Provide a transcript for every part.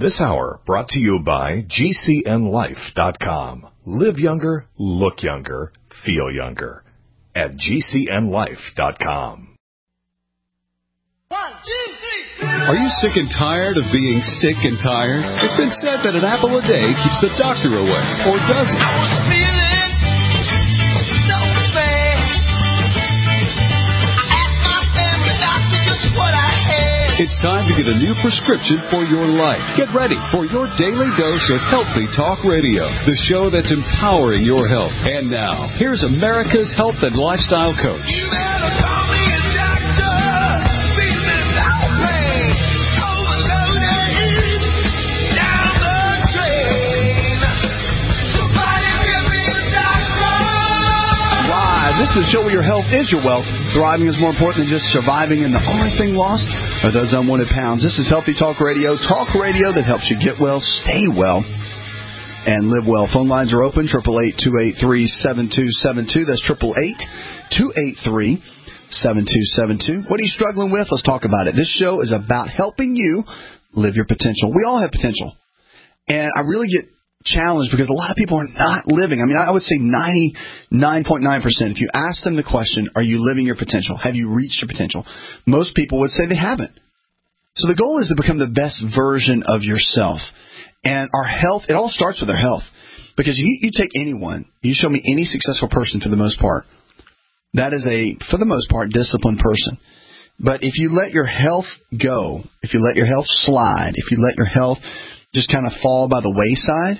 This hour brought to you by GCNLife.com. Live younger, look younger, feel younger at GCNLife.com. 1, 2, 3. Are you sick and tired of being sick and tired? It's been said that an apple a day keeps the doctor away, or does it? I was feeling so bad. I asked my family doctor just what I had. It's time to get a new prescription for your life. Get ready for your daily dose of Healthy Talk Radio, the show that's empowering your health. And now, here's America's health and lifestyle coach. You better call me a doctor. Feeling outraged, overloaded, down the drain. Somebody give me a doctor. Live. This is the show where your health is your wealth. Thriving is more important than just surviving, and the only thing lost are those unwanted pounds. This is Healthy Talk Radio that helps you get well, stay well, and live well. Phone lines are open, 888-283-7272. That's 888-283-7272. What are you struggling with? Let's talk about it. This show is about helping you live your potential. We all have potential. And I really get challenged because a lot of people are not living. I mean, I would say 99.9%. If you ask them the question, are you living your potential? Have you reached your potential? Most people would say they haven't. So the goal is to become the best version of yourself. And our health, it all starts with our health. Because you take anyone, you show me any successful person for the most part, that is for the most part, disciplined person. But if you let your health go, if you let your health slide, if you let your health just kind of fall by the wayside,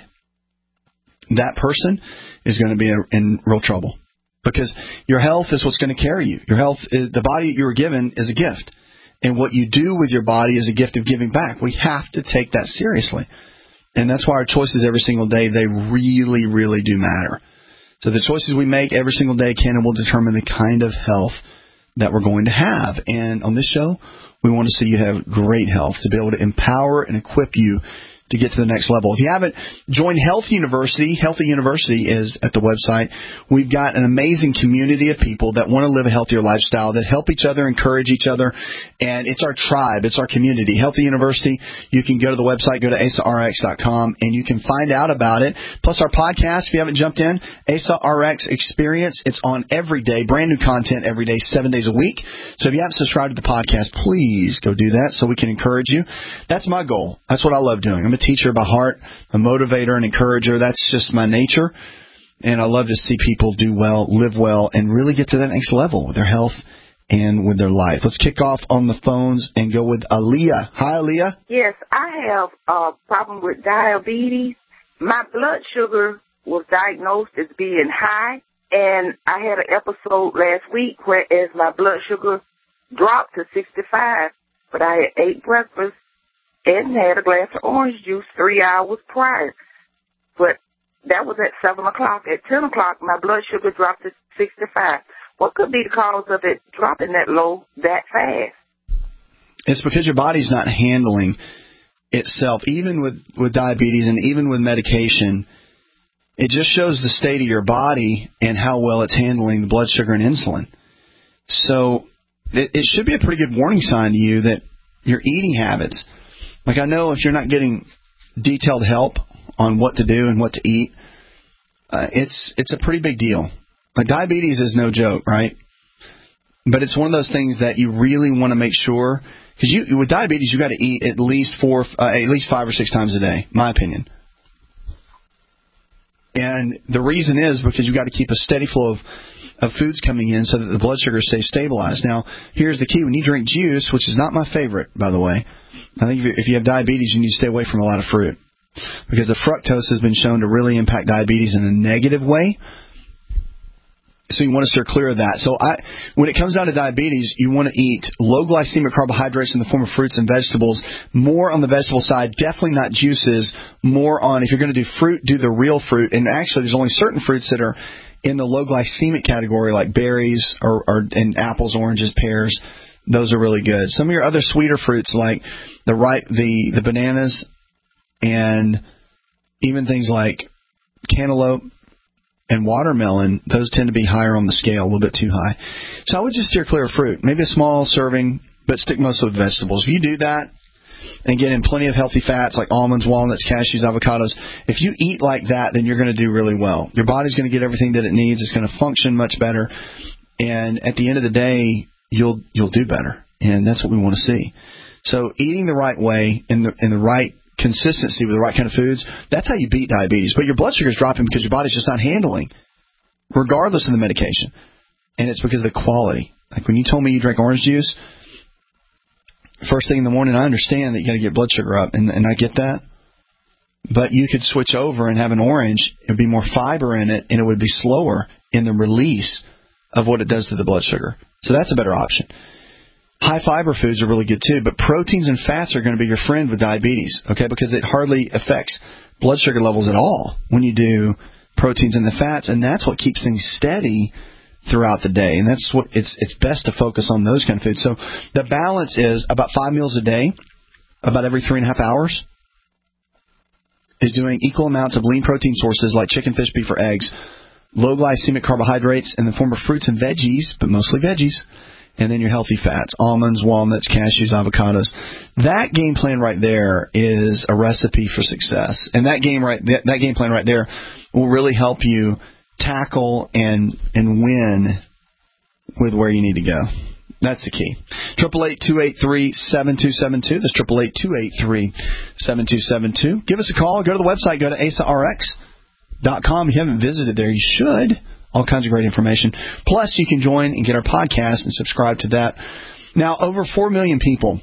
that person is going to be in real trouble. Because your health is what's going to carry you. Your health, the body you were given is a gift. And what you do with your body is a gift of giving back. We have to take that seriously. And that's why our choices every single day, they really, really do matter. So the choices we make every single day can and will determine the kind of health that we're going to have. And on this show, we want to see you have great health, to be able to empower and equip you to get to the next level. If you haven't joined Health University, Healthy University is at the website. We've got an amazing community of people that want to live a healthier lifestyle, that help each other, encourage each other, and it's our tribe, it's our community. Healthy University, you can go to the website, go to AsaRx.com, and you can find out about it. Plus our podcast, if you haven't jumped in, Asa RX Experience, it's on every day, brand new content every day, 7 days a week. So if you haven't subscribed to the podcast, please go do that so we can encourage you. That's my goal. That's what I love doing. I'm a teacher by heart, a motivator, an encourager. That's just my nature. And I love to see people do well, live well, and really get to that next level with their health and with their life. Let's kick off on the phones and go with Aaliyah. Hi, Aaliyah. Yes, I have a problem with diabetes. My blood sugar was diagnosed as being high, and I had an episode last week whereas my blood sugar dropped to 65, but I had ate breakfast and had a glass of orange juice 3 hours prior. But that was at 7 o'clock. At 10 o'clock, my blood sugar dropped to 65. What could be the cause of it dropping that low that fast? It's because your body's not handling itself. Even with diabetes and even with medication, it just shows the state of your body and how well it's handling the blood sugar and insulin. So it should be a pretty good warning sign to you that your eating habits, like I know if you're not getting detailed help on what to do and what to eat, it's a pretty big deal. Like diabetes is no joke, right? But it's one of those things that you really want to make sure, because with diabetes you got to eat at least 5 or 6 times a day, my opinion. And the reason is because you got to keep a steady flow of foods coming in so that the blood sugar stays stabilized. Now, here's the key: when you drink juice, which is not my favorite, by the way, I think if you have diabetes, you need to stay away from a lot of fruit, because the fructose has been shown to really impact diabetes in a negative way. So you want to steer clear of that. So when it comes down to diabetes, you want to eat low glycemic carbohydrates in the form of fruits and vegetables, more on the vegetable side, definitely not juices, more on, if you're going to do fruit, do the real fruit. And actually, there's only certain fruits that are in the low glycemic category, like berries and apples, oranges, pears. Those are really good. Some of your other sweeter fruits, like the bananas and even things like cantaloupe and watermelon, those tend to be higher on the scale, a little bit too high. So I would just steer clear of fruit. Maybe a small serving, but stick mostly with vegetables. If you do that, and get in plenty of healthy fats like almonds, walnuts, cashews, avocados. If you eat like that, then you're going to do really well. Your body's going to get everything that it needs. It's going to function much better. And at the end of the day, you'll do better. And that's what we want to see. So eating the right way in the right consistency with the right kind of foods, that's how you beat diabetes. But your blood sugar is dropping because your body's just not handling, regardless of the medication. And it's because of the quality. Like when you told me you drank orange juice, first thing in the morning, I understand that you got to get blood sugar up, and I get that. But you could switch over and have an orange. It would be more fiber in it, and it would be slower in the release of what it does to the blood sugar. So that's a better option. High fiber foods are really good too, but proteins and fats are going to be your friend with diabetes, okay? Because it hardly affects blood sugar levels at all when you do proteins and the fats, and that's what keeps things steady throughout the day. And that's what it's best to focus on those kind of foods. So the balance is about 5 meals a day, about every 3.5 hours, is doing equal amounts of lean protein sources like chicken, fish, beef, or eggs, low glycemic carbohydrates in the form of fruits and veggies, but mostly veggies, and then your healthy fats, almonds, walnuts, cashews, avocados. That game plan right there is a recipe for success. And that game plan right there will really help you tackle and win with where you need to go. That's the key. 888-283-7272. That's 888-283-7272. Give us a call. Go to the website. Go to AsaRx.com. If you haven't visited there, you should. All kinds of great information. Plus, you can join and get our podcast and subscribe to that. Now, over 4 million people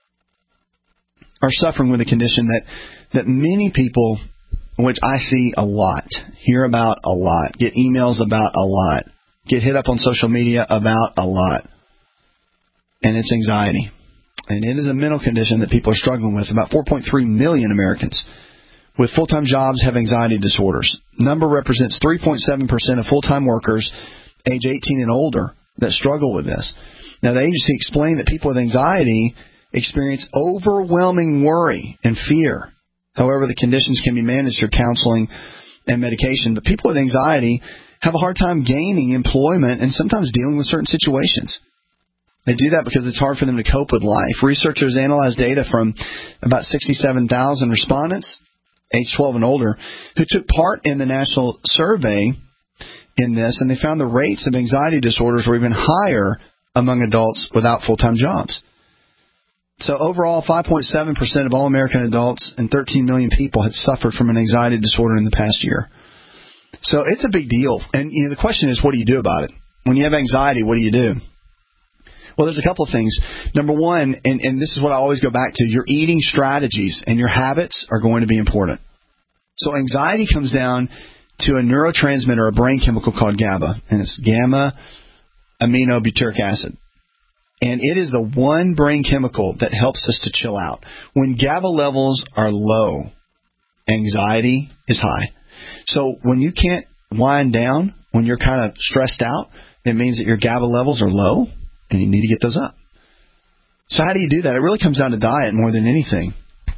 are suffering with a condition that many people, which I see a lot, hear about a lot, get emails about a lot, get hit up on social media about a lot. And it's anxiety. And it is a mental condition that people are struggling with. About 4.3 million Americans with full-time jobs have anxiety disorders. Number represents 3.7% of full-time workers age 18 and older that struggle with this. Now, the agency explained that people with anxiety experience overwhelming worry and fear. However, the conditions can be managed through counseling and medication. But people with anxiety have a hard time gaining employment and sometimes dealing with certain situations. They do that because it's hard for them to cope with life. Researchers analyzed data from about 67,000 respondents, age 12 and older, who took part in the national survey in this, and they found the rates of anxiety disorders were even higher among adults without full-time jobs. So overall, 5.7% of all American adults and 13 million people had suffered from an anxiety disorder in the past year. So it's a big deal. And the question is, what do you do about it? When you have anxiety, what do you do? Well, there's a couple of things. Number one, and this is what I always go back to, your eating strategies and your habits are going to be important. So anxiety comes down to a neurotransmitter, a brain chemical called GABA, and it's gamma-aminobutyric acid. And it is the one brain chemical that helps us to chill out. When GABA levels are low, anxiety is high. So when you can't wind down, when you're kind of stressed out, it means that your GABA levels are low, and you need to get those up. So how do you do that? It really comes down to diet more than anything.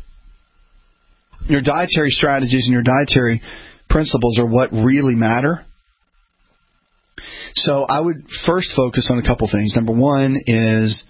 Your dietary strategies and your dietary principles are what really matter. So I would first focus on a couple things. Number one is,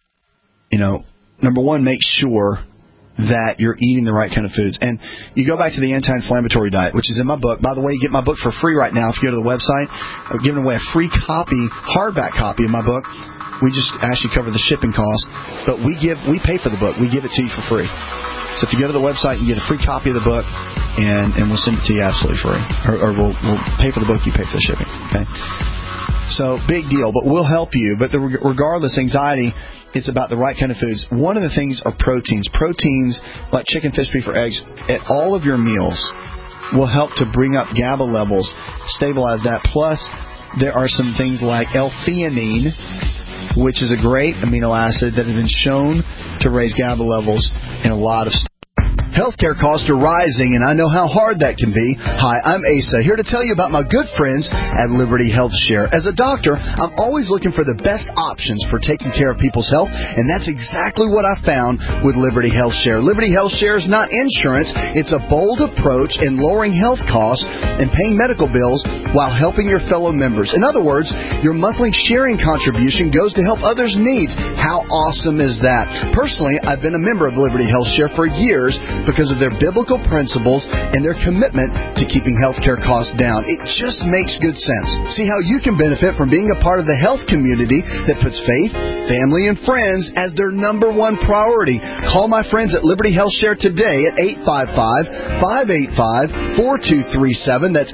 make sure that you're eating the right kind of foods. And you go back to the anti-inflammatory diet, which is in my book. By the way, you get my book for free right now if you go to the website. I'm giving away a free copy, hardback copy of my book. We just actually cover the shipping cost, but we pay for the book. We give it to you for free. So if you go to the website, you get a free copy of the book, and we'll send it to you absolutely free. Or we'll pay for the book, you pay for the shipping. Okay. So big deal, but we'll help you. But regardless, anxiety, it's about the right kind of foods. One of the things are proteins. Proteins like chicken, fish, beef, or eggs at all of your meals will help to bring up GABA levels, stabilize that. Plus, there are some things like L-theanine, which is a great amino acid that has been shown to raise GABA levels in a lot of stuff. Healthcare costs are rising, and I know how hard that can be. Hi, I'm Asa, here to tell you about my good friends at Liberty Health Share. As a doctor, I'm always looking for the best options for taking care of people's health, and that's exactly what I found with Liberty Health Share. Liberty Health Share is not insurance. It's a bold approach in lowering health costs and paying medical bills while helping your fellow members. In other words, your monthly sharing contribution goes to help others' needs. How awesome is that? Personally, I've been a member of Liberty Health Share for years because of their biblical principles and their commitment to keeping healthcare costs down. It just makes good sense. See how you can benefit from being a part of the health community that puts faith, family, and friends as their number one priority. Call my friends at Liberty Health Share today at 855-585-4237. That's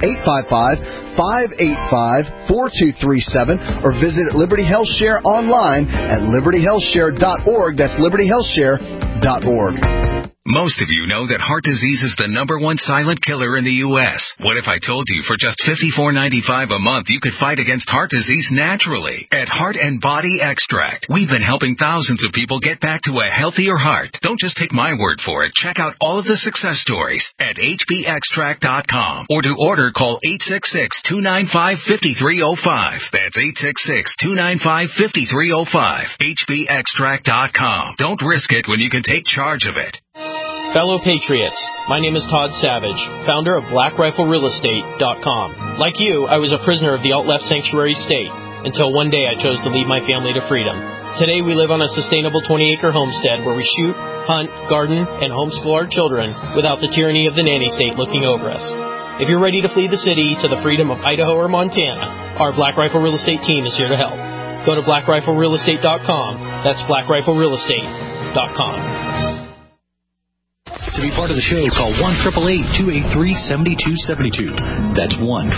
855-585-4237, or visit Liberty Health Share online at libertyhealthshare.org. That's libertyhealthshare.org. Most of you know that heart disease is the number one silent killer in the U.S. What if I told you for just $54.95 a month you could fight against heart disease naturally? At Heart and Body Extract, we've been helping thousands of people get back to a healthier heart. Don't just take my word for it. Check out all of the success stories at hbextract.com, or to order, call 866-295-5305. That's 866-295-5305. hbextract.com. Don't risk it when you can take charge of it. Fellow Patriots, my name is Todd Savage, founder of BlackRifleRealEstate.com. Like you, I was a prisoner of the alt-left sanctuary state until one day I chose to lead my family to freedom. Today we live on a sustainable 20-acre homestead where we shoot, hunt, garden, and homeschool our children without the tyranny of the nanny state looking over us. If you're ready to flee the city to the freedom of Idaho or Montana, our Black Rifle Real Estate team is here to help. Go to BlackRifleRealEstate.com. That's BlackRifleRealEstate.com. To be part of the show, call 1-888-283-7272. That's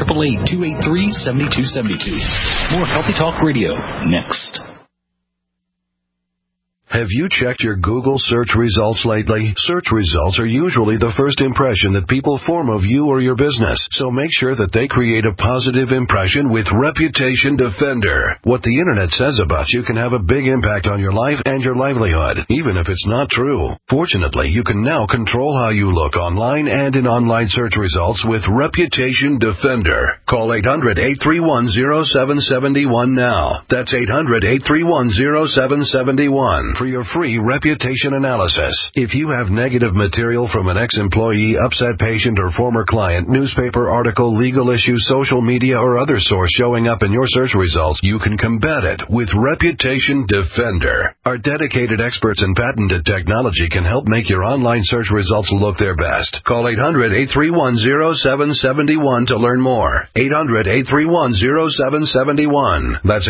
1-888-283-7272. More Healthy Talk Radio next. Have you checked your Google search results lately? Search results are usually the first impression that people form of you or your business, so make sure that they create a positive impression with Reputation Defender. What the Internet says about you can have a big impact on your life and your livelihood, even if it's not true. Fortunately, you can now control how you look online and in online search results with Reputation Defender. Call 800-831-0771 now. That's 800-831-0771. for your free reputation analysis. If you have negative material from an ex-employee, upset patient, or former client, newspaper article, legal issue, social media, or other source showing up in your search results, you can combat it with Reputation Defender. Our dedicated experts in patented technology can help make your online search results look their best. Call 800-831-0771 to learn more. 800-831-0771. That's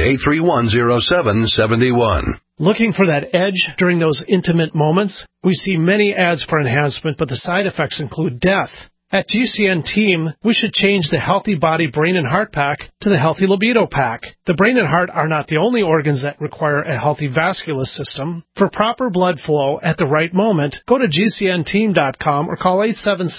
800-831-0771. Looking for that edge during those intimate moments? We see many ads for enhancement, but the side effects include death. At GCN Team, we should change the Healthy Body, Brain, and Heart Pack to the Healthy Libido Pack. The brain and heart are not the only organs that require a healthy vascular system. For proper blood flow at the right moment, go to GCNteam.com or call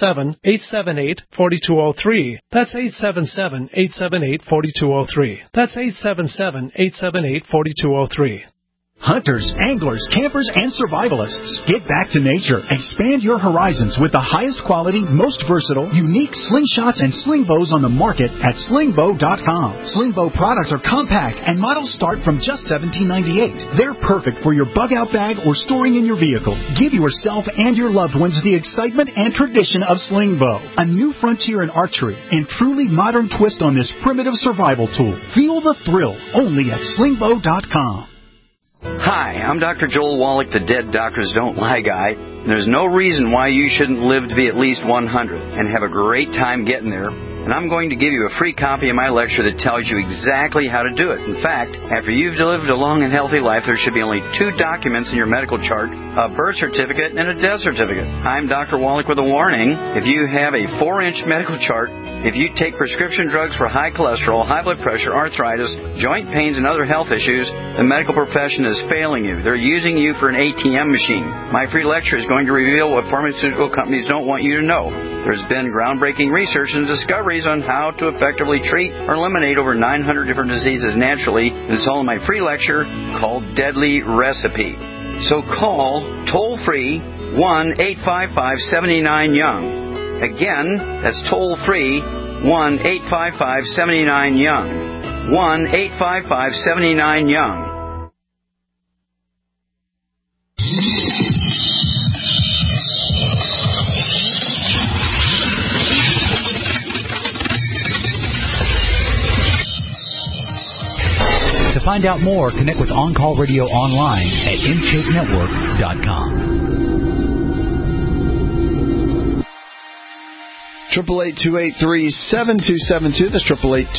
877-878-4203. That's 877-878-4203. That's 877-878-4203. Hunters, anglers, campers, and survivalists, get back to nature. Expand your horizons with the highest quality, most versatile, unique slingshots and sling bows on the market at slingbow.com. Slingbow products are compact and models start from just $17.98. They're perfect for your bug-out bag or storing in your vehicle. Give yourself and your loved ones the excitement and tradition of Slingbow, a new frontier in archery and truly modern twist on this primitive survival tool. Feel the thrill only at slingbow.com. Hi, I'm Dr. Joel Wallach, the Dead Doctors Don't Lie guy. And there's no reason why you shouldn't live to be at least 100 and have a great time getting there. And I'm going to give you a free copy of my lecture that tells you exactly how to do it. In fact, after you've lived a long and healthy life, there should be only 2 documents in your medical chart, a birth certificate and a death certificate. I'm Dr. Wallach with a warning. If you have a 4-inch medical chart, if you take prescription drugs for high cholesterol, high blood pressure, arthritis, joint pains, and other health issues, the medical profession is failing you. They're using you for an ATM machine. My free lecture is going to reveal what pharmaceutical companies don't want you to know. There's been groundbreaking research and discoveries on how to effectively treat or eliminate over 900 different diseases naturally, and it's all in my free lecture called Deadly Recipe. So call toll-free 1-855-79-YOUNG. Again, that's toll-free, 1-855-79-YOUNG. 1-855-79-YOUNG. To find out more, connect with On Call Radio online at InShapeNetwork.com. 888-283-7272. That's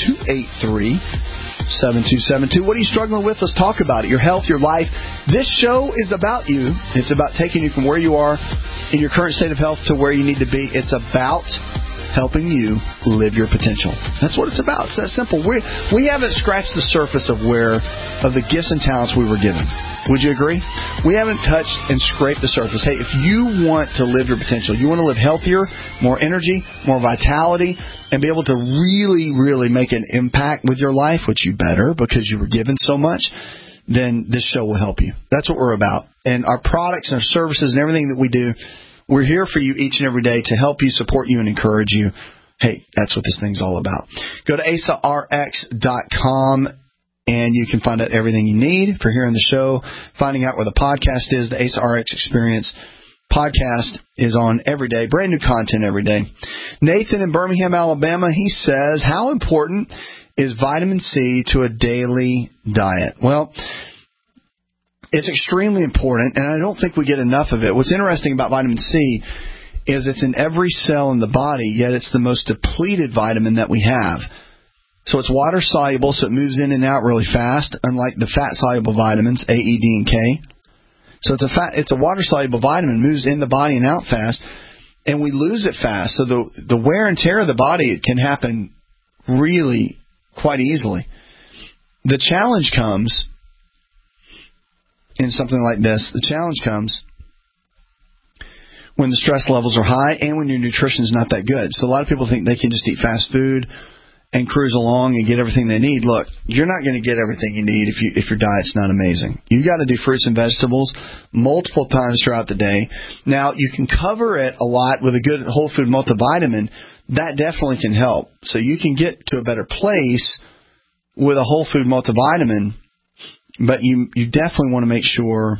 888-283-7272. What are you struggling with? Let's talk about it. Your health, your life. This show is about you. It's about taking you from where you are in your current state of health to where you need to be. It's about helping you live your potential. That's what it's about. It's that simple. We haven't scratched the surface of the gifts and talents we were given. Would you agree? We haven't touched and scraped the surface. Hey, if you want to live your potential, you want to live healthier, more energy, more vitality, and be able to really, really make an impact with your life, which you better because you were given so much, then this show will help you. That's what we're about. And our products and our services and everything that we do, we're here for you each and every day to help you, support you, and encourage you. Hey, that's what this thing's all about. Go to AsaRx.com, and you can find out everything you need for hearing the show, finding out where the podcast is. The Asa RX Experience podcast is on every day. Brand new content every day. Nathan in Birmingham, Alabama, he says, how important is vitamin C to a daily diet? Well, it's extremely important, and I don't think we get enough of it. What's interesting about vitamin C is it's in every cell in the body, yet it's the most depleted vitamin that we have. So it's water-soluble, so it moves in and out really fast, unlike the fat-soluble vitamins, A, E, D, and K. So it's a water-soluble vitamin, moves in the body and out fast, and we lose it fast. So the wear and tear of the body can happen really quite easily. The challenge comes in something like this. The challenge comes when the stress levels are high and when your nutrition is not that good. So a lot of people think they can just eat fast food and cruise along and get everything they need. Look, you're not going to get everything you need if your diet's not amazing. You've got to do fruits and vegetables multiple times throughout the day. Now, you can cover it a lot with a good whole food multivitamin. That definitely can help. So you can get to a better place with a whole food multivitamin, but you definitely want to make sure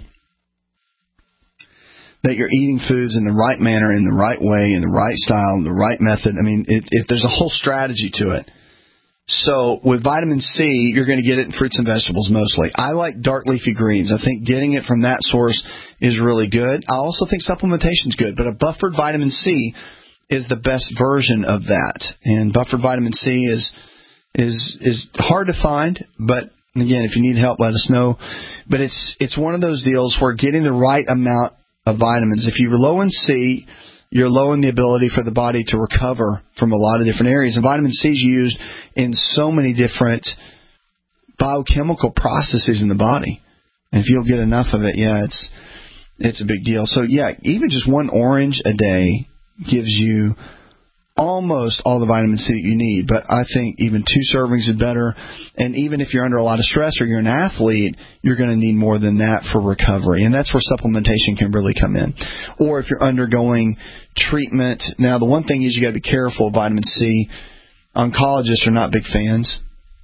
that you're eating foods in the right manner, in the right way, in the right style, in the right method. I mean, there's a whole strategy to it. So with vitamin C, you're going to get it in fruits and vegetables mostly. I like dark leafy greens. I think getting it from that source is really good. I also think supplementation is good, but a buffered vitamin C is the best version of that. And buffered vitamin C is hard to find, but again, if you need help, let us know. But it's one of those deals where getting the right amount of vitamins. If you're low in C, you're low in the ability for the body to recover from a lot of different areas. And vitamin C is used in so many different biochemical processes in the body. And if you'll get enough of it, it's a big deal. So, even just one orange a day gives you almost all the vitamin C that you need. But I think even 2 servings is better. And even if you're under a lot of stress or you're an athlete, you're going to need more than that for recovery. And that's where supplementation can really come in. Or if you're undergoing treatment. Now, the one thing is you got to be careful of vitamin C. Oncologists are not big fans.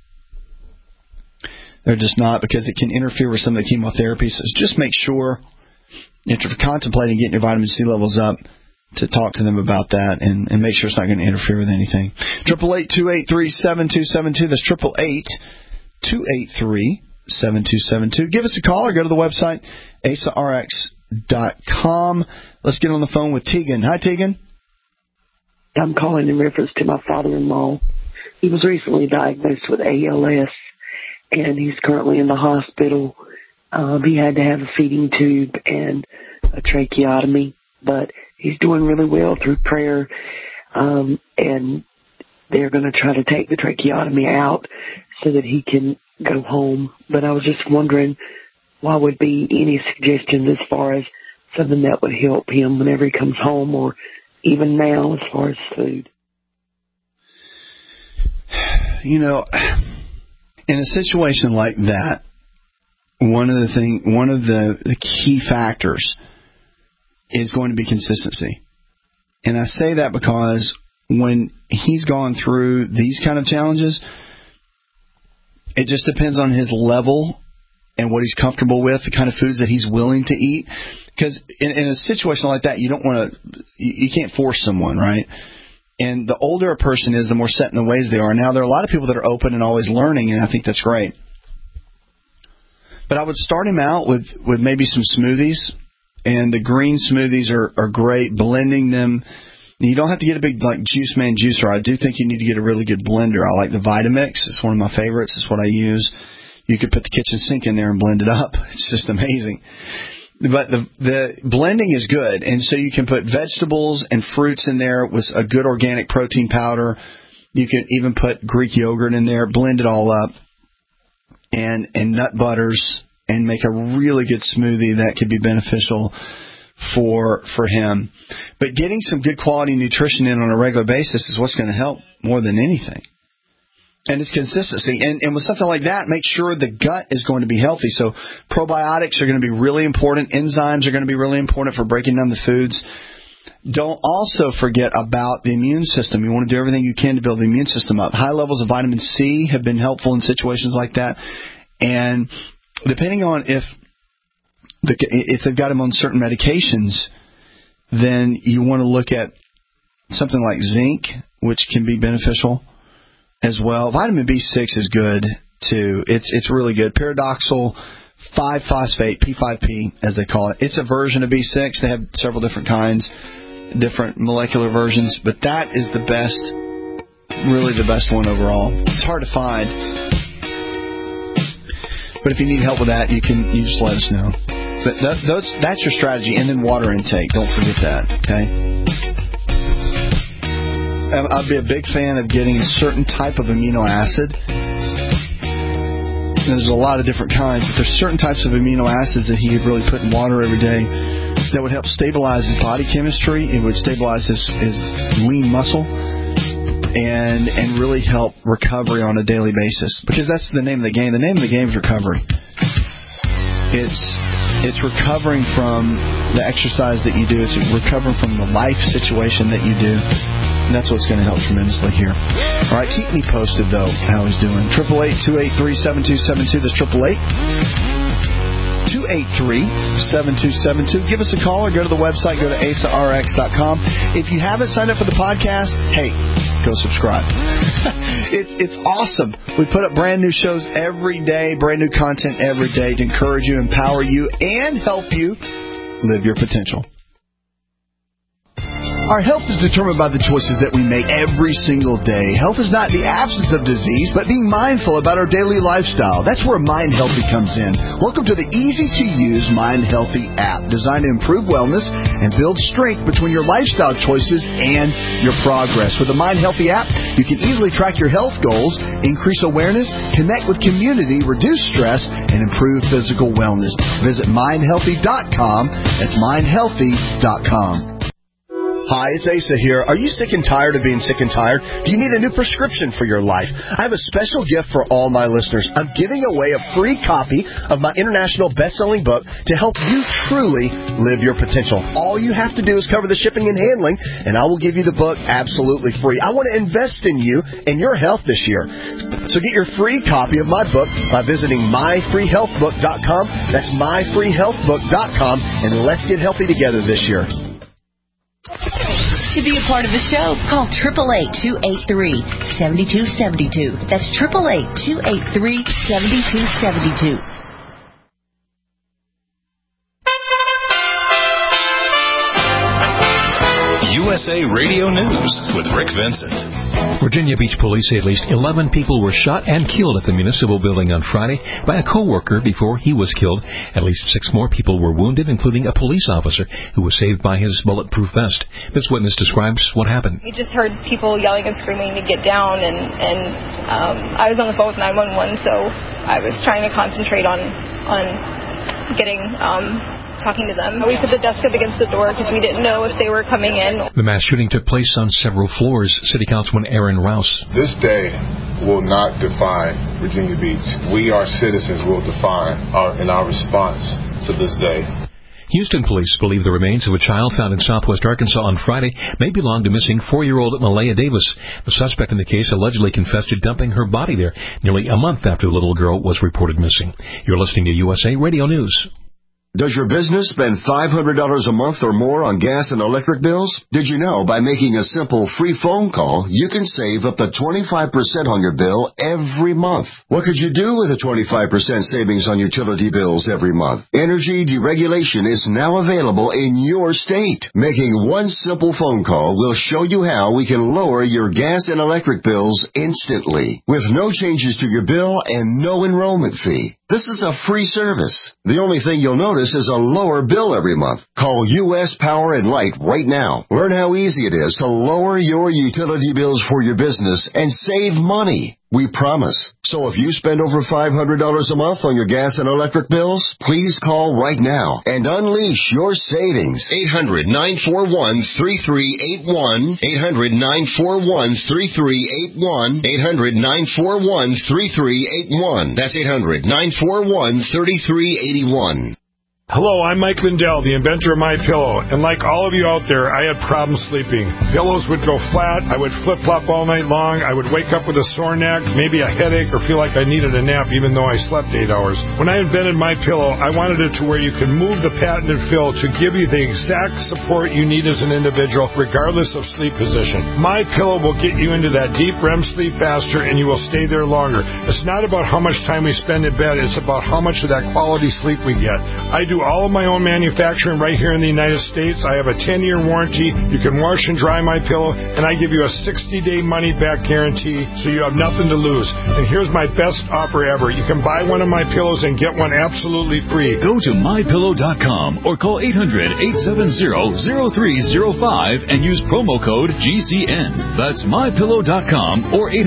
They're just not, because it can interfere with some of the chemotherapy. So just make sure, if you're contemplating getting your vitamin C levels up, to talk to them about that and make sure it's not going to interfere with anything. 888-283-7272. That's 888-283-7272. Give us a call or go to the website, asarx.com. Let's get on the phone with Tegan. Hi, Tegan. I'm calling in reference to my father-in-law. He was recently diagnosed with ALS, and he's currently in the hospital. He had to have a feeding tube and a tracheotomy, but he's doing really well through prayer, and they're going to try to take the tracheotomy out so that he can go home. But I was just wondering, what would be any suggestions as far as something that would help him whenever he comes home, or even now as far as food? You know, in a situation like that, one of the key factors is going to be consistency. And I say that because when he's gone through these kind of challenges, it just depends on his level and what he's comfortable with, the kind of foods that he's willing to eat. Because in a situation like that, you can't force someone, right? And the older a person is, the more set in the ways they are. Now, there are a lot of people that are open and always learning, and I think that's great. But I would start him out with maybe some smoothies, and the green smoothies are great, blending them. You don't have to get a big Juice Man juicer. I do think you need to get a really good blender. I like the Vitamix. It's one of my favorites. It's what I use. You could put the kitchen sink in there and blend it up. It's just amazing. But the blending is good, and so you can put vegetables and fruits in there with a good organic protein powder. You can even put Greek yogurt in there, blend it all up, and nut butters, and make a really good smoothie that could be beneficial for him. But getting some good quality nutrition in on a regular basis is what's going to help more than anything. And it's consistency. And with something like that, make sure the gut is going to be healthy. So probiotics are going to be really important. Enzymes are going to be really important for breaking down the foods. Don't also forget about the immune system. You want to do everything you can to build the immune system up. High levels of vitamin C have been helpful in situations like that. And depending on if they've got him on certain medications, then you want to look at something like zinc, which can be beneficial as well. Vitamin B6 is good too. It's really good. Pyridoxal 5-phosphate, P5P as they call it. It's a version of B6. They have several different kinds, different molecular versions, but that is the best, really the best one overall. It's hard to find, but if you need help with that, you just let us know. But that's your strategy, and then water intake. Don't forget that. Okay. I'd be a big fan of getting a certain type of amino acid. There's a lot of different kinds, but there's certain types of amino acids that he could really put in water every day that would help stabilize his body chemistry. It would stabilize his lean muscle and really help recovery on a daily basis. Because that's the name of the game. The name of the game is recovery. It's recovering from the exercise that you do. It's recovering from the life situation that you do. And that's what's going to help tremendously here. All right, keep me posted, though, how he's doing. 888-283-7272. That's 888-283-7272. Give us a call or go to the website. Go to AsaRx.com. If you haven't signed up for the podcast, hey, go subscribe. It's awesome. We put up brand new shows every day, brand new content every day to encourage you, empower you, and help you live your potential. Our health is determined by the choices that we make every single day. Health is not the absence of disease, but being mindful about our daily lifestyle. That's where Mind Healthy comes in. Welcome to the easy-to-use Mind Healthy app, designed to improve wellness and build strength between your lifestyle choices and your progress. With the Mind Healthy app, you can easily track your health goals, increase awareness, connect with community, reduce stress, and improve physical wellness. Visit mindhealthy.com. That's mindhealthy.com. Hi, it's Asa here. Are you sick and tired of being sick and tired? Do you need a new prescription for your life? I have a special gift for all my listeners. I'm giving away a free copy of my international best-selling book to help you truly live your potential. All you have to do is cover the shipping and handling, and I will give you the book absolutely free. I want to invest in you and your health this year. So get your free copy of my book by visiting myfreehealthbook.com. That's myfreehealthbook.com, and let's get healthy together this year. To be a part of the show, call 888-283-7272. That's 888-283-7272. USA Radio News with Rick Vincent. Virginia Beach police say at least 11 people were shot and killed at the municipal building on Friday by a co-worker before he was killed. At least 6 more people were wounded, including a police officer who was saved by his bulletproof vest. This witness describes what happened. We just heard people yelling and screaming to get down, and I was on the phone with 911, so I was trying to concentrate on getting talking to them. We put the desk up against the door because we didn't know if they were coming in. The mass shooting took place on several floors. City Councilman Aaron Rouse. This day will not define Virginia Beach. We, our citizens, will define our response to this day. Houston police believe the remains of a child found in southwest Arkansas on Friday may belong to missing 4-year-old Malaya Davis. The suspect in the case allegedly confessed to dumping her body there nearly a month after the little girl was reported missing. You're listening to USA Radio News. Does your business spend $500 a month or more on gas and electric bills? Did you know by making a simple free phone call, you can save up to 25% on your bill every month? What could you do with a 25% savings on utility bills every month? Energy deregulation is now available in your state. Making one simple phone call will show you how we can lower your gas and electric bills instantly with no changes to your bill and no enrollment fee. This is a free service. The only thing you'll notice is a lower bill every month. Call U.S. Power and Light right now. Learn how easy it is to lower your utility bills for your business and save money. We promise. So if you spend over $500 a month on your gas and electric bills, please call right now and unleash your savings. 800-941-3381. 800-941-3381. 800-941-3381. That's 800-941-3381. Hello, I'm Mike Lindell, the inventor of MyPillow, and like all of you out there, I had problems sleeping. Pillows would go flat, I would flip-flop all night long, I would wake up with a sore neck, maybe a headache, or feel like I needed a nap even though I slept 8 hours. When I invented MyPillow, I wanted it to where you can move the patented fill to give you the exact support you need as an individual, regardless of sleep position. MyPillow will get you into that deep REM sleep faster, and you will stay there longer. It's not about how much time we spend in bed, it's about how much of that quality sleep we get. I do all of my own manufacturing right here in the United States. I have a 10-year warranty. You can wash and dry my pillow, and I give you a 60-day money-back guarantee, so you have nothing to lose. And here's my best offer ever. You can buy one of my pillows and get one absolutely free. Go to MyPillow.com or call 800-870-0305 and use promo code GCN. That's MyPillow.com or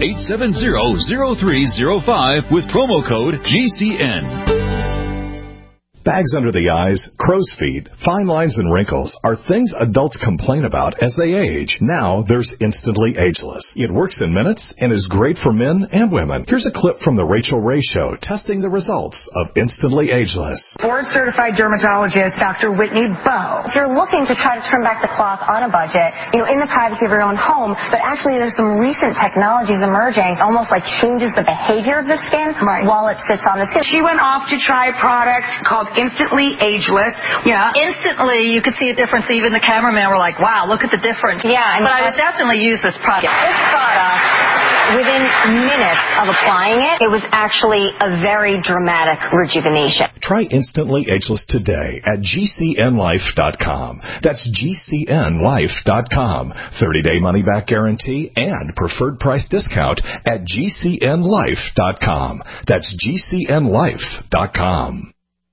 800-870-0305 with promo code GCN. Bags under the eyes, crow's feet, fine lines, and wrinkles are things adults complain about as they age. Now there's Instantly Ageless. It works in minutes and is great for men and women. Here's a clip from The Rachel Ray Show testing the results of Instantly Ageless. Board-certified dermatologist Dr. Whitney Bowe. If you're looking to try to turn back the clock on a budget, in the privacy of your own home, but actually there's some recent technologies emerging, almost like changes the behavior of the skin while it sits on the skin. She went off to try a product called Instantly Ageless. Yeah. Instantly, you could see a difference. Even the cameraman were like, wow, look at the difference. Yeah. But I would definitely use this product. This product, within minutes of applying it, it was actually a very dramatic rejuvenation. Try Instantly Ageless today at GCNlife.com. That's GCNlife.com. 30-day money-back guarantee and preferred price discount at GCNlife.com. That's GCNlife.com.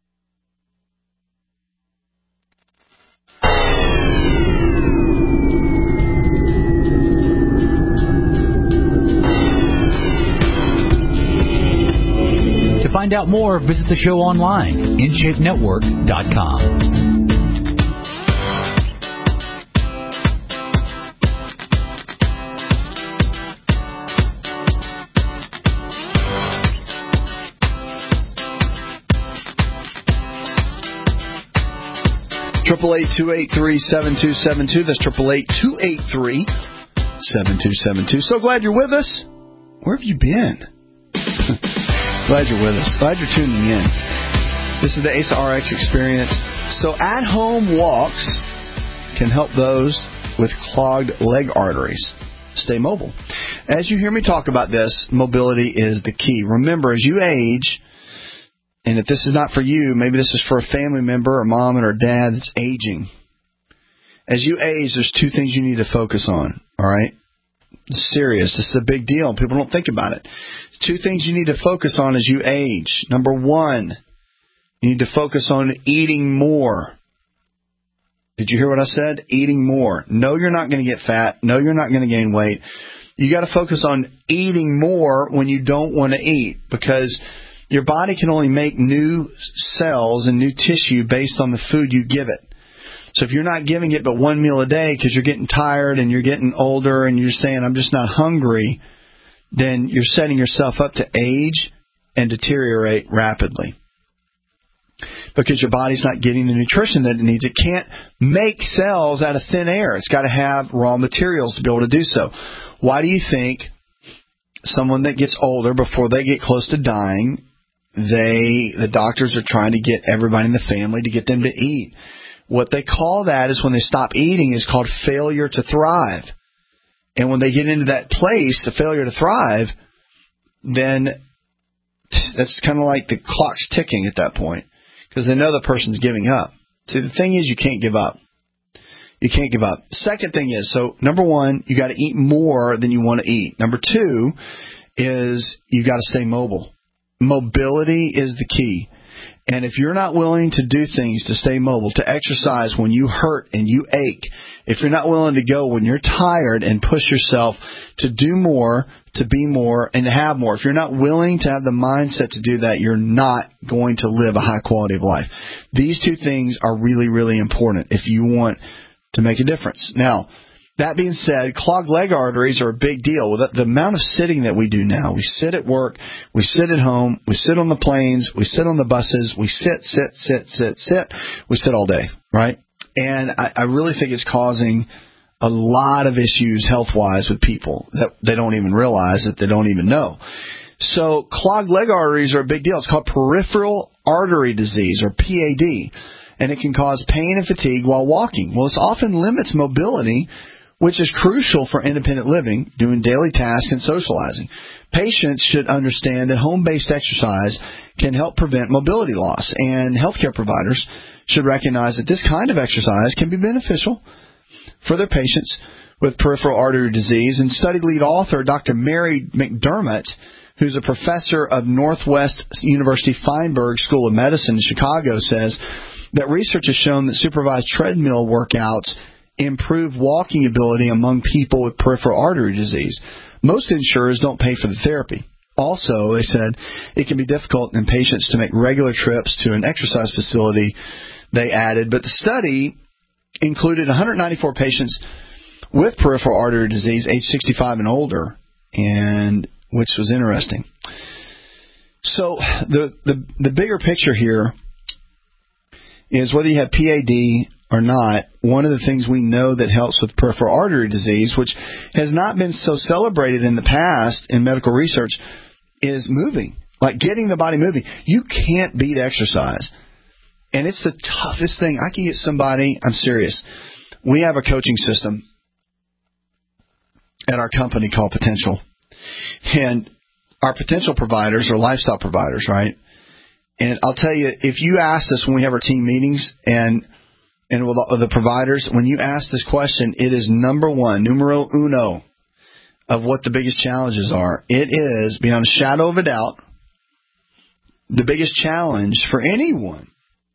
To find out more, visit the show online, InShapeNetwork.com. Triple 828-283-7272. That's 888-283-7272. So glad you're with us. Where have you been? Glad you're with us. Glad you're tuning in. This is the ASA RX experience. So at-home walks can help those with clogged leg arteries stay mobile. As you hear me talk about this, mobility is the key. Remember, as you age, and if this is not for you, maybe this is for a family member, a mom and her dad that's aging. As you age, there's two things you need to focus on, all right? It's serious. This is a big deal. People don't think about it. Two things you need to focus on as you age. Number one, you need to focus on eating more. Did you hear what I said? Eating more. No, you're not going to get fat. No, you're not going to gain weight. You got to focus on eating more when you don't want to eat, because your body can only make new cells and new tissue based on the food you give it. So if you're not giving it but one meal a day because you're getting tired and you're getting older and you're saying, I'm just not hungry, then you're setting yourself up to age and deteriorate rapidly. because your body's not getting the nutrition that it needs. It can't make cells out of thin air. It's got to have raw materials to be able to do so. Why do you think someone that gets older, before they get close to dying, the doctors are trying to get everybody in the family to get them to eat? What they call that is when they stop eating is called failure to thrive. And when they get into that place of failure to thrive, then that's kind of like the clock's ticking at that point, because they know the person's giving up. See, the thing is, you can't give up. You can't give up. Second thing is, so number one, you got to eat more than you want to eat. Number two is you got to stay mobile. Mobility is the key. And if you're not willing to do things to stay mobile, to exercise when you hurt and you ache, if you're not willing to go when you're tired and push yourself to do more, to be more, and to have more, if you're not willing to have the mindset to do that, you're not going to live a high quality of life. These two things are really, really important if you want to make a difference. Now, that being said, clogged leg arteries are a big deal. Well, the amount of sitting that we do now, we sit at work, we sit at home, we sit on the planes, we sit on the buses, we sit, we sit all day, right? And I really think it's causing a lot of issues health-wise with people that they don't even realize, that they don't even know. So clogged leg arteries are a big deal. It's called peripheral artery disease, or PAD, and it can cause pain and fatigue while walking. Well, it often limits mobility, which is crucial for independent living, doing daily tasks, and socializing. Patients should understand that home-based exercise can help prevent mobility loss, and healthcare providers should recognize that this kind of exercise can be beneficial for their patients with peripheral artery disease. And study lead author Dr. Mary McDermott, who's a professor of Northwest University Feinberg School of Medicine in Chicago, says that research has shown that supervised treadmill workouts improve walking ability among people with peripheral artery disease. Most insurers don't pay for the therapy. Also, they said it can be difficult in patients to make regular trips to an exercise facility, they added. But the study included 194 patients with peripheral artery disease, age 65 and older, and which was interesting. So the bigger picture here is whether you have PAD or not, one of the things we know that helps with peripheral artery disease, which has not been so celebrated in the past in medical research, is moving, like getting the body moving. You can't beat exercise. And it's the toughest thing. I can get somebody, I'm serious, we have a coaching system at our company called Potential. And our potential providers are lifestyle providers, right? And I'll tell you, if you ask us when we have our team meetings and with the providers, when you ask this question, it is number one, numero uno, of what the biggest challenges are. It is, beyond a shadow of a doubt, the biggest challenge for anyone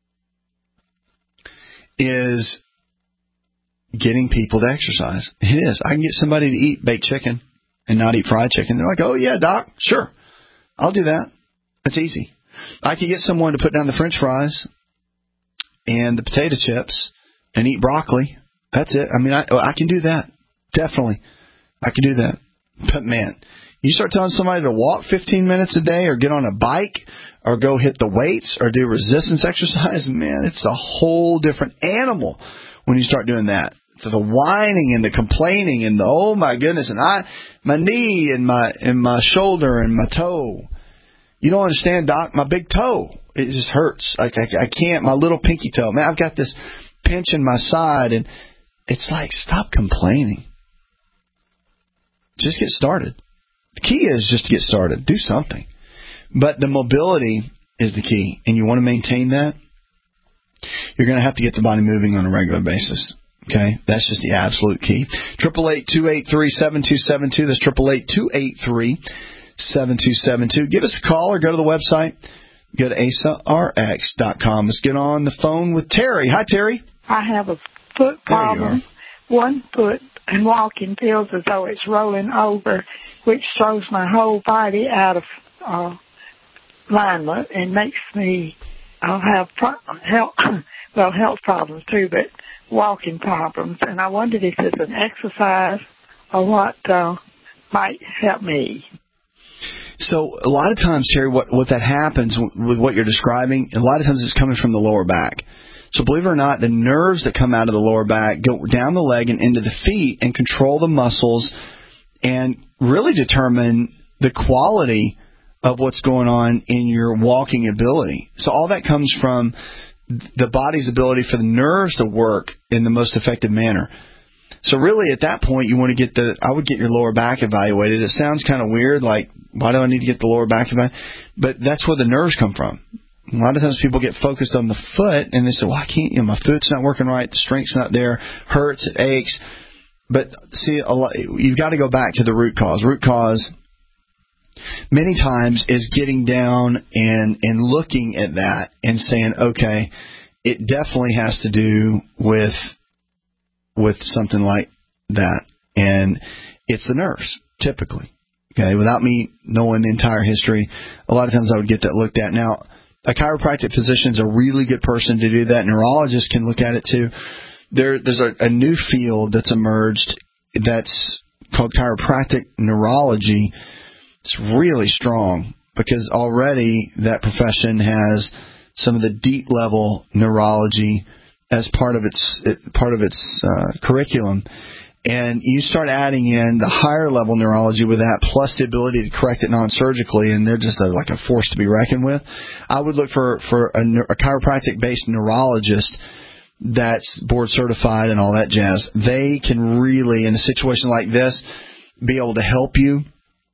is getting people to exercise. It is. I can get somebody to eat baked chicken and not eat fried chicken. They're like, oh, yeah, doc, sure, I'll do that. That's easy. I can get someone to put down the French fries and the potato chips and eat broccoli. That's it. I mean, I can do that. Definitely. I can do that. But, man, you start telling somebody to walk 15 minutes a day or get on a bike or go hit the weights or do resistance exercise, man, it's a whole different animal when you start doing that. So the whining and the complaining and the, oh, my goodness, and my knee and my shoulder and my toe. You don't understand, doc, my big toe. It just hurts. Like I can't, my little pinky toe. Man, I've got this pinch in my side, and it's like, stop complaining. Just get started. The key is just to get started. Do something. But the mobility is the key, and you want to maintain that. You're going to have to get the body moving on a regular basis. Okay? That's just the absolute key. 888-283-7272. That's 888-283-7272. Give us a call or go to the website. Go to AsaRx.com. Let's get on the phone with Terry. Hi, Terry. I have a foot problem. One foot, and walking feels as though it's rolling over, which throws my whole body out of alignment and makes me have health problems too, but walking problems. And I wondered if it's an exercise or what might help me. So a lot of times, Terry, what that happens with what you're describing, a lot of times it's coming from the lower back. So believe it or not, the nerves that come out of the lower back go down the leg and into the feet and control the muscles and really determine the quality of what's going on in your walking ability. So all that comes from the body's ability for the nerves to work in the most effective manner. So really at that point, you want to I would get your lower back evaluated. It sounds kind of weird, like, why do I need to get the lower back evaluated? But that's where the nerves come from. A lot of times people get focused on the foot and they say, well, I can't, my foot's not working right, the strength's not there, hurts, it aches. But see, you've got to go back to the root cause. Root cause many times is getting down and looking at that and saying, okay, it definitely has to do with something like that. And it's the nerves, typically. Okay, without me knowing the entire history, a lot of times I would get that looked at. Now, a chiropractic physician is a really good person to do that. Neurologists can look at it too. There's a new field that's emerged that's called chiropractic neurology. It's really strong because already that profession has some of the deep level neurology as part of its curriculum. And you start adding in the higher level neurology with that, plus the ability to correct it non-surgically, and they're just like a force to be reckoned with. I would look for a chiropractic-based neurologist that's board certified and all that jazz. They can really, in a situation like this, be able to help you,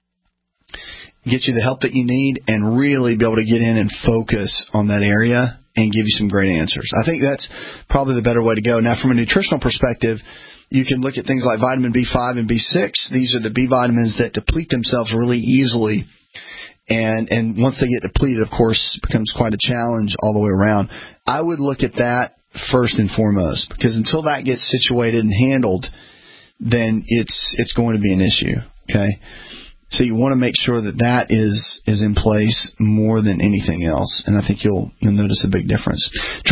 get you the help that you need, and really be able to get in and focus on that area and give you some great answers. I think that's probably the better way to go. Now, from a nutritional perspective, you can look at things like vitamin B5 and B6. These are the B vitamins that deplete themselves really easily. And once they get depleted, of course, it becomes quite a challenge all the way around. I would look at that first and foremost, because until that gets situated and handled, then it's going to be an issue. Okay? So you want to make sure that is in place more than anything else, and I think you'll notice a big difference.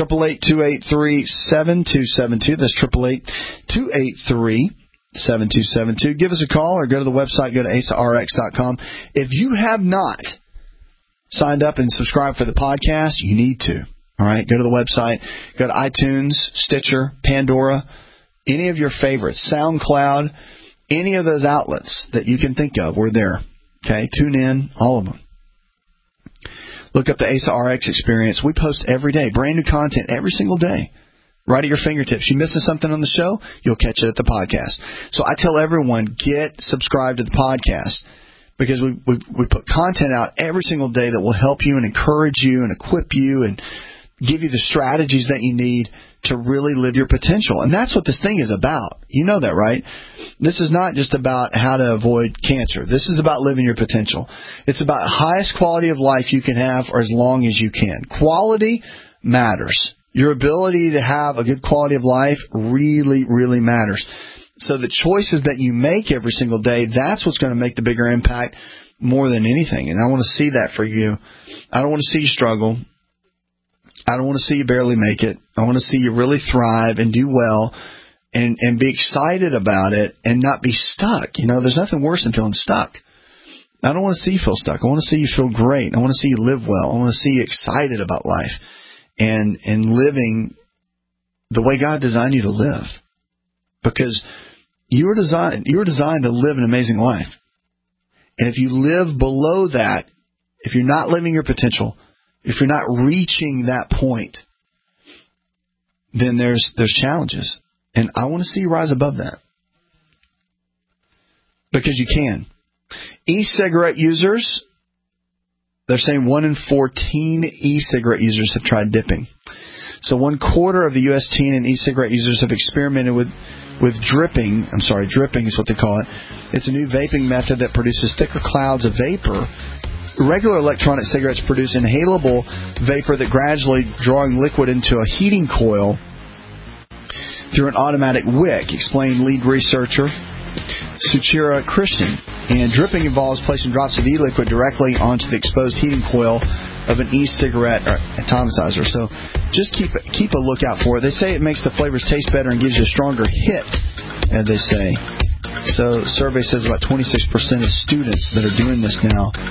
888-283-7272. That's 888-283-7272. Give us a call or go to the website. Go to AsaRx.com. If you have not signed up and subscribed for the podcast, you need to. All right, go to the website. Go to iTunes, Stitcher, Pandora, any of your favorites, SoundCloud. Any of those outlets that you can think of, we're there. Okay, tune in, all of them. Look up the Asa RX Experience. We post every day, brand new content every single day, right at your fingertips. You missing something on the show, you'll catch it at the podcast. So I tell everyone, get subscribed to the podcast, because we put content out every single day that will help you and encourage you and equip you and give you the strategies that you need to really live your potential. And that's what this thing is about. You know that, right? This is not just about how to avoid cancer. This is about living your potential. It's about the highest quality of life you can have for as long as you can. Quality matters. Your ability to have a good quality of life really, really matters. So the choices that you make every single day, that's what's going to make the bigger impact more than anything. And I want to see that for you. I don't want to see you struggle. I don't want to see you barely make it. I want to see you really thrive and do well and be excited about it and not be stuck. There's nothing worse than feeling stuck. I don't want to see you feel stuck. I want to see you feel great. I want to see you live well. I want to see you excited about life and living the way God designed you to live. Because you were designed to live an amazing life. And if you live below that, if you're not living your potential, if you're not reaching that point, then there's challenges. And I want to see you rise above that. Because you can. E-cigarette users, they're saying 1 in 14 e-cigarette users have tried dipping. So 1/4 of the U.S. teen and e-cigarette users have experimented with dripping. Dripping is what they call it. It's a new vaping method that produces thicker clouds of vapor. Regular electronic cigarettes produce inhalable vapor that gradually drawing liquid into a heating coil through an automatic wick, explained lead researcher Suchira Christian. And dripping involves placing drops of e-liquid directly onto the exposed heating coil of an e-cigarette atomizer. So just keep a lookout for it. They say it makes the flavors taste better and gives you a stronger hit, as they say. So the survey says about 26% of students that are doing this now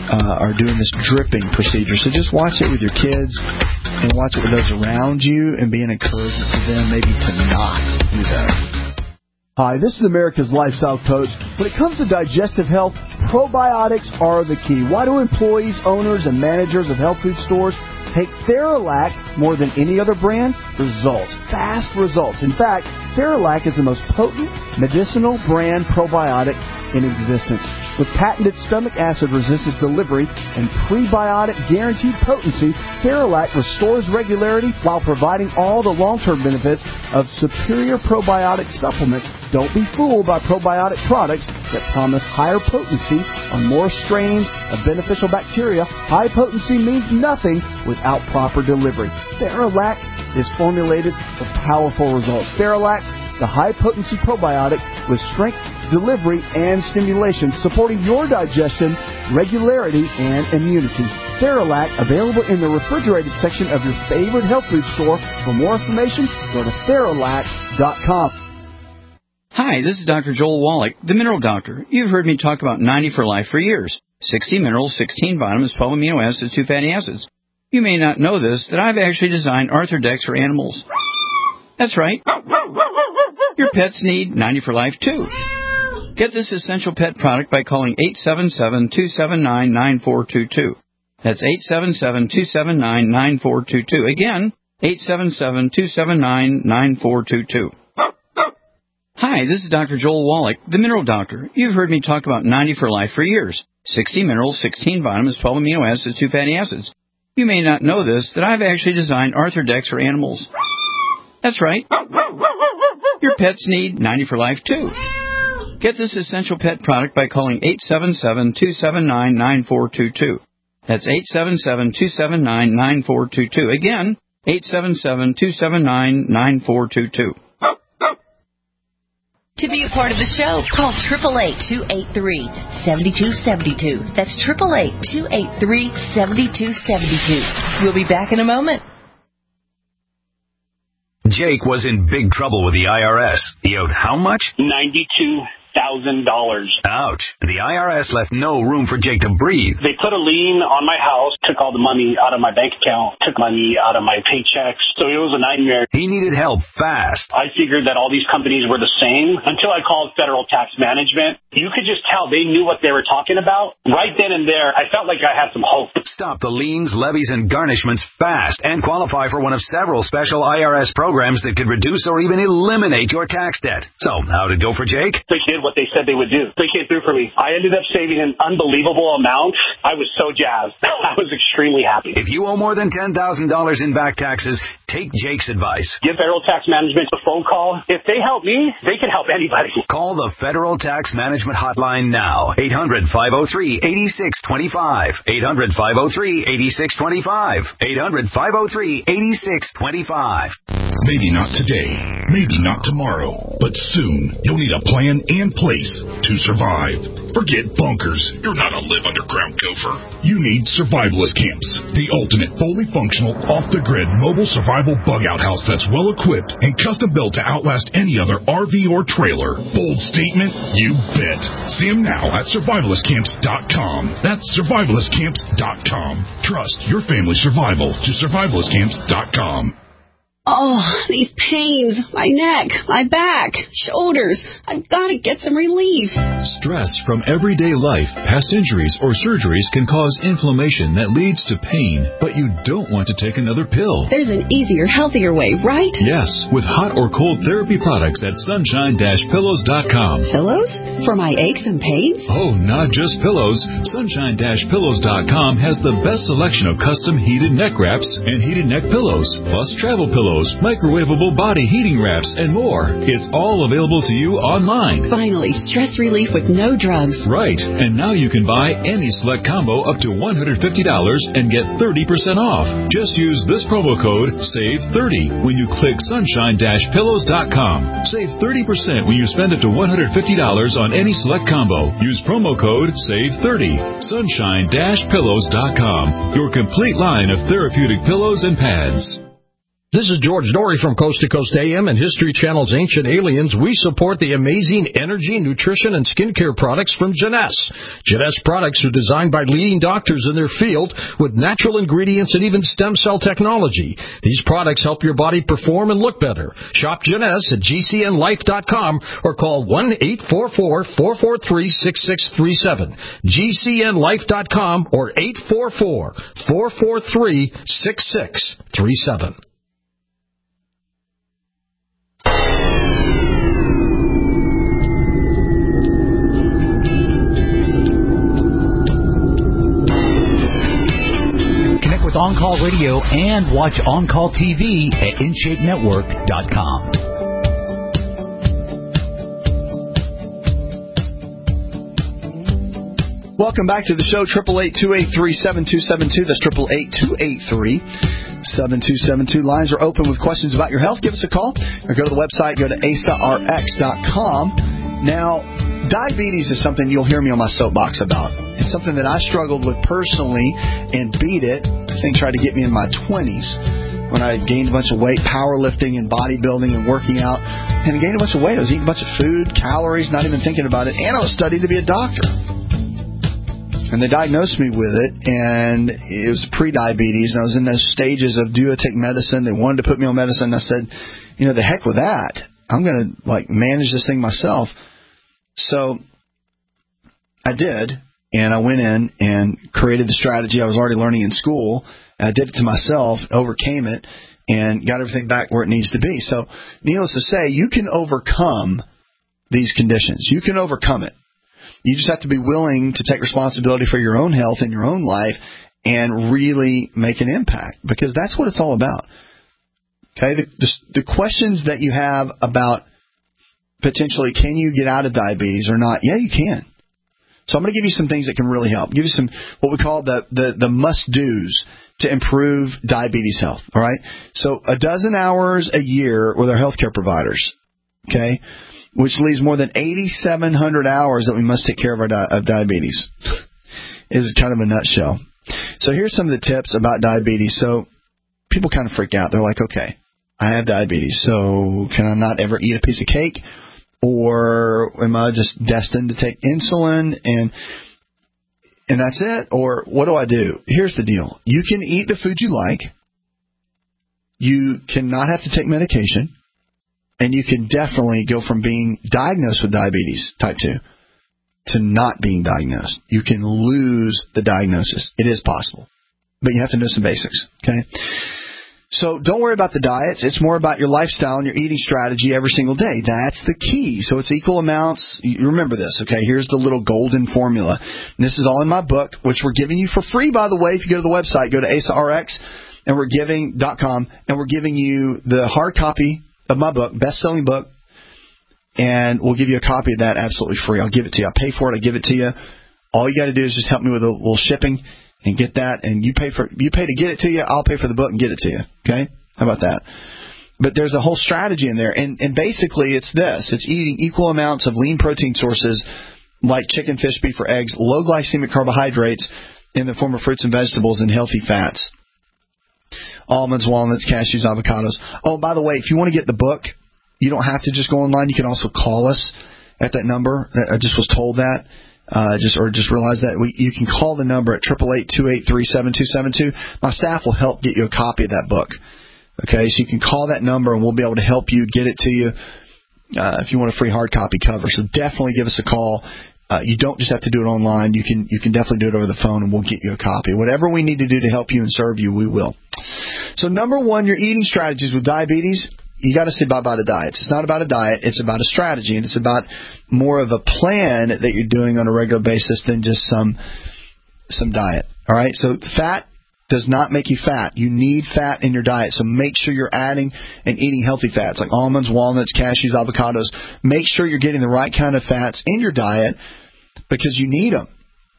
are doing this dripping procedure. So just watch it with your kids and watch what does around you and be an encouragement to them maybe to not do that. Hi, this is America's Lifestyle Coach. When it comes to digestive health, probiotics are the key. Why do employees, owners, and managers of health food stores take Theralac more than any other brand? Results. Fast results. In fact, Theralac is the most potent medicinal brand probiotic in existence. With patented stomach acid resistance delivery and prebiotic guaranteed potency, Theralac restores regularity while providing all the long-term benefits of superior probiotic supplements. Don't be fooled by probiotic products that promise higher potency on more strains of beneficial bacteria. High potency means nothing without proper delivery. Theralac is formulated for powerful results. Theralac, the high-potency probiotic with strength, delivery, and stimulation, supporting your digestion, regularity, and immunity. Theralac, available in the refrigerated section of your favorite health food store. For more information, go to Theralac.com. Hi, this is Dr. Joel Wallach, the Mineral Doctor. You've heard me talk about 90 for Life for years. 60 minerals, 16 vitamins, 12 amino acids, 2 fatty acids. You may not know this, that I've actually designed Arthrodex for animals. That's right. Your pets need 90 for Life, too. Get this essential pet product by calling 877-279-9422. That's 877-279-9422. Again, 877-279-9422. Hi, this is Dr. Joel Wallach, the Mineral Doctor. You've heard me talk about 90 for Life for years. 60 minerals, 16 vitamins, 12 amino acids, 2 fatty acids. You may not know this, that I've actually designed Arthrodex for animals. That's right. Your pets need 90 for Life, too. Get this essential pet product by calling 877-279-9422. That's 877-279-9422. Again, 877-279-9422. To be a part of the show, call 888-283-7272. That's 888-283-7272. We'll be back in a moment. Jake was in big trouble with the IRS. He owed how much? $92,000. Ouch. The IRS left no room for Jake to breathe. They put a lien on my house, took all the money out of my bank account, took money out of my paychecks. So it was a nightmare. He needed help fast. I figured that all these companies were the same until I called Federal Tax Management. You could just tell they knew what they were talking about. Right then and there, I felt like I had some hope. Stop the liens, levies, and garnishments fast and qualify for one of several special IRS programs that could reduce or even eliminate your tax debt. So, how'd it go for Jake? They did what they said they would do. They came through for me. I ended up saving an unbelievable amount. I was so jazzed. I was extremely happy. If you owe more than $10,000 in back taxes, take Jake's advice. Give Federal Tax Management a phone call. If they help me, they can help anybody. Call the Federal Tax Management Hotline now. 800-503-8625. 800-503-8625. 800-503-8625. Maybe not today, maybe not tomorrow, but soon you'll need a plan and place to survive. Forget bunkers. You're not a live underground gopher. You need survivalist camps, the ultimate fully functional, off-the-grid mobile survival bug-out house that's well-equipped and custom-built to outlast any other RV or trailer. Bold statement? You bet. See them now at survivalistcamps.com. That's survivalistcamps.com. Trust your family's survival to survivalistcamps.com. Oh, these pains, my neck, my back, shoulders. I've got to get some relief. Stress from everyday life, past injuries, or surgeries can cause inflammation that leads to pain, but you don't want to take another pill. There's an easier, healthier way, right? Yes, with hot or cold therapy products at sunshine-pillows.com. Pillows? For my aches and pains? Oh, not just pillows. Sunshine-pillows.com has the best selection of custom heated neck wraps and heated neck pillows, plus travel pillows, microwavable body heating wraps, and more. It's all available to you online. Finally, stress relief with no drugs. Right, and now you can buy any select combo up to $150 and get 30% off. Just use this promo code SAVE30 when you click sunshine-pillows.com. Save 30% when you spend up to $150 on any select combo. Use promo code SAVE30. Sunshine-pillows.com. Your complete line of therapeutic pillows and pads. This is George Dory from Coast to Coast AM and History Channel's Ancient Aliens. We support the amazing energy, nutrition, and skincare products from Jeunesse. Jeunesse products are designed by leading doctors in their field with natural ingredients and even stem cell technology. These products help your body perform and look better. Shop Jeunesse at gcnlife.com or call 1-844-443-6637. gcnlife.com or 844-443-6637. With On Call Radio and watch On Call TV at InShapeNetwork.com. Welcome back to the show, 888-283-7272. That's 888-283-7272. Lines are open with questions about your health. Give us a call or go to the website, go to AsaRx.com. Now, diabetes is something you'll hear me on my soapbox about. It's something that I struggled with personally and beat it. I think tried to get me in my 20s when I gained a bunch of weight, powerlifting and bodybuilding and working out. And I gained a bunch of weight. I was eating a bunch of food, calories, not even thinking about it. And I was studying to be a doctor. And they diagnosed me with it, and it was pre-diabetes. And I was in those stages of, do I take medicine? They wanted to put me on medicine. I said, the heck with that. I'm going to manage this thing myself. So I did, and I went in and created the strategy I was already learning in school. I did it to myself, overcame it, and got everything back where it needs to be. So needless to say, you can overcome these conditions. You can overcome it. You just have to be willing to take responsibility for your own health and your own life and really make an impact, because that's what it's all about. Okay, the questions that you have about potentially, can you get out of diabetes or not? Yeah, you can. So I'm going to give you some things that can really help. Give you some what we call the must-dos to improve diabetes health. All right. So 12 hours a year with our healthcare providers. Okay, which leaves more than 8,700 hours that we must take care of of diabetes. Is kind of a nutshell. So here's some of the tips about diabetes. So people kind of freak out. They're like, okay, I have diabetes, so can I not ever eat a piece of cake? Or am I just destined to take insulin and that's it? Or what do I do? Here's the deal. You can eat the food you like. You cannot have to take medication. And you can definitely go from being diagnosed with diabetes type 2 to not being diagnosed. You can lose the diagnosis. It is possible. But you have to know some basics. Okay? So don't worry about the diets. It's more about your lifestyle and your eating strategy every single day. That's the key. So it's equal amounts. You remember this, okay? Here's the little golden formula. And this is all in my book, which we're giving you for free, by the way. If you go to the website, go to AsaRx, and we're giving.com, and we're giving you the hard copy of my book, best-selling book, and we'll give you a copy of that absolutely free. I'll give it to you. I'll pay for it. I'll give it to you. All you got to do is just help me with a little shipping and get that, and you pay to get it to you. I'll pay for the book and get it to you. Okay? How about that? But there's a whole strategy in there, and basically it's this. It's eating equal amounts of lean protein sources like chicken, fish, beef, or eggs, low glycemic carbohydrates in the form of fruits and vegetables, and healthy fats. Almonds, walnuts, cashews, avocados. Oh, by the way, if you want to get the book, you don't have to just go online. You can also call us at that number. I just was told that. Just realize that you can call the number at 888-283-7272. My staff will help get you a copy of that book. Okay, so you can call that number and we'll be able to help you get it to you if you want a free hard copy cover. So definitely give us a call. You don't just have to do it online. You can definitely do it over the phone and we'll get you a copy. Whatever we need to do to help you and serve you, we will. So number one, your eating strategies with diabetes. You got to say bye-bye to diets. It's not about a diet. It's about a strategy, and it's about more of a plan that you're doing on a regular basis than just some diet. All right? So fat does not make you fat. You need fat in your diet, so make sure you're adding and eating healthy fats like almonds, walnuts, cashews, avocados. Make sure you're getting the right kind of fats in your diet because you need them.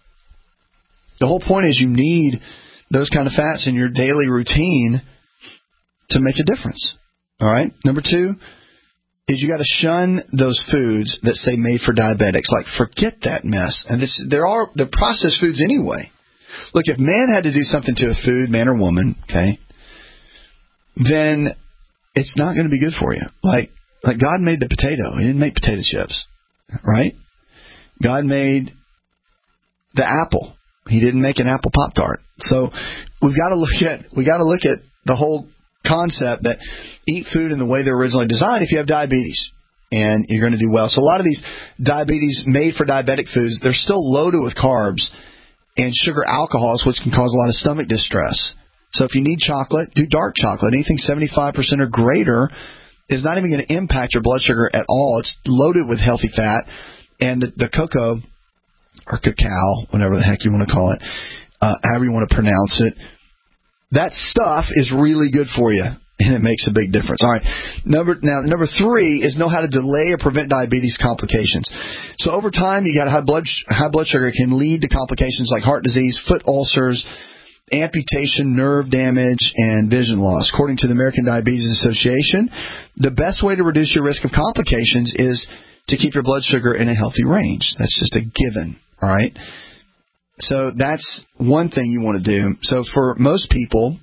The whole point is you need those kind of fats in your daily routine to make a difference. All right. Number two is you got to shun those foods that say made for diabetics. Like, forget that mess. And they're processed foods anyway. Look, if man had to do something to a food, man or woman, okay, then it's not going to be good for you. Like God made the potato. He didn't make potato chips, right? God made the apple. He didn't make an apple Pop-Tart. So we got to look at the whole concept that eat food in the way they're originally designed if you have diabetes, and you're going to do well. So a lot of these diabetes made for diabetic foods, they're still loaded with carbs and sugar alcohols, which can cause a lot of stomach distress. So if you need chocolate, do dark chocolate. Anything 75% or greater is not even going to impact your blood sugar at all. It's loaded with healthy fat, and the cocoa or cacao, whatever the heck you want to call it, however you want to pronounce it, that stuff is really good for you, and it makes a big difference. All right, number 3 is know how to delay or prevent diabetes complications. So over time, you got high blood sugar can lead to complications like heart disease, foot ulcers, amputation, nerve damage, and vision loss. According to the American Diabetes Association, the best way to reduce your risk of complications is to keep your blood sugar in a healthy range. That's just a given, all right? So that's one thing you want to do. So for most people,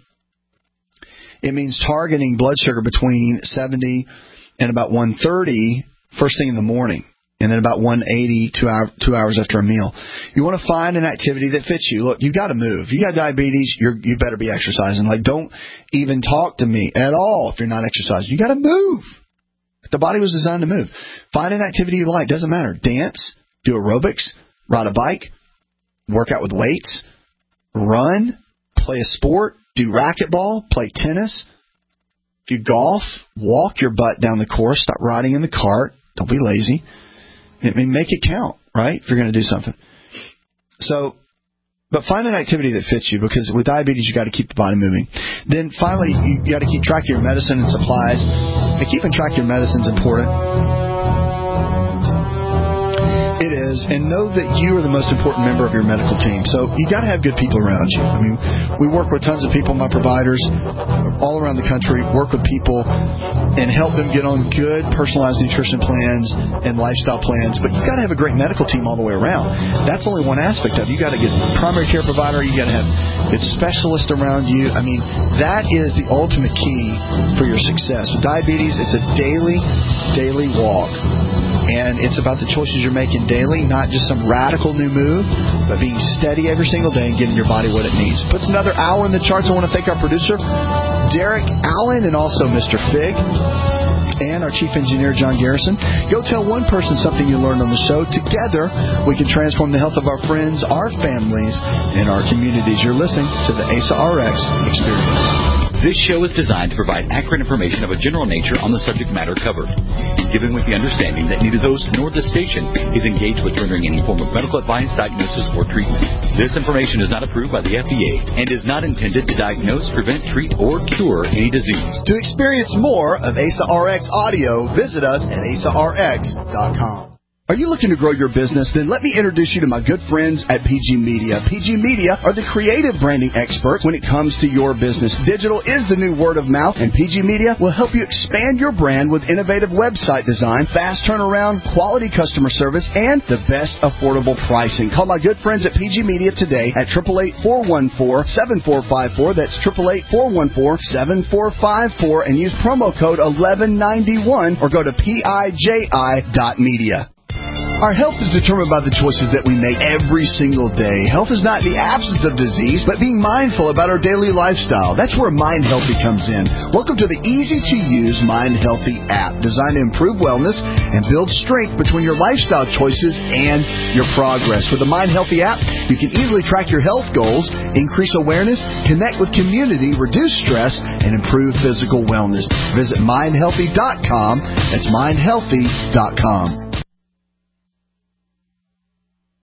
it means targeting blood sugar between 70 and about 130 first thing in the morning, and then about 180 2 hours after a meal. You want to find an activity that fits you. Look, you got to move. You got diabetes, you better be exercising. Like, don't even talk to me at all if you're not exercising. You got to move. The body was designed to move. Find an activity you like. Doesn't matter. Dance, do aerobics, ride a bike, work out with weights, run, play a sport, do racquetball, play tennis. If you golf, walk your butt down the course. Stop riding in the cart. Don't be lazy. I mean, make it count, right, if you're going to do something. So, but find an activity that fits you, because with diabetes, you got to keep the body moving. Then finally, you got to keep track of your medicine and supplies. And keeping track of your medicine is important. It is, and know that you are the most important member of your medical team. So you got to have good people around you. I mean, we work with tons of people, my providers, all around the country, work with people and help them get on good personalized nutrition plans and lifestyle plans. But you got to have a great medical team all the way around. That's only one aspect of it. You got to get a primary care provider. You got to have good specialists around you. I mean, that is the ultimate key for your success. With diabetes, it's a daily walk. And it's about the choices you're making daily, not just some radical new move, but being steady every single day and giving your body what it needs. Puts another hour in the charts. I want to thank our producer, Derek Allen, and also Mr. Fig, and our chief engineer, John Garrison. Go tell one person something you learned on the show. Together, we can transform the health of our friends, our families, and our communities. You're listening to the ASA RX Experience. This show is designed to provide accurate information of a general nature on the subject matter covered, given with the understanding that neither host nor the station is engaged with rendering any form of medical advice, diagnosis, or treatment. This information is not approved by the FDA and is not intended to diagnose, prevent, treat, or cure any disease. To experience more of ASA RX audio, visit us at asarx.com. Are you looking to grow your business? Then let me introduce you to my good friends at PG Media. PG Media are the creative branding experts when it comes to your business. Digital is the new word of mouth, and PG Media will help you expand your brand with innovative website design, fast turnaround, quality customer service, and the best affordable pricing. Call my good friends at PG Media today at 888-414-7454. That's 888-414-7454, and use promo code 1191 or go to piji.media. Our health is determined by the choices that we make every single day. Health is not the absence of disease, but being mindful about our daily lifestyle. That's where Mind Healthy comes in. Welcome to the easy-to-use Mind Healthy app, designed to improve wellness and build strength between your lifestyle choices and your progress. With the Mind Healthy app, you can easily track your health goals, increase awareness, connect with community, reduce stress, and improve physical wellness. Visit mindhealthy.com. That's mindhealthy.com.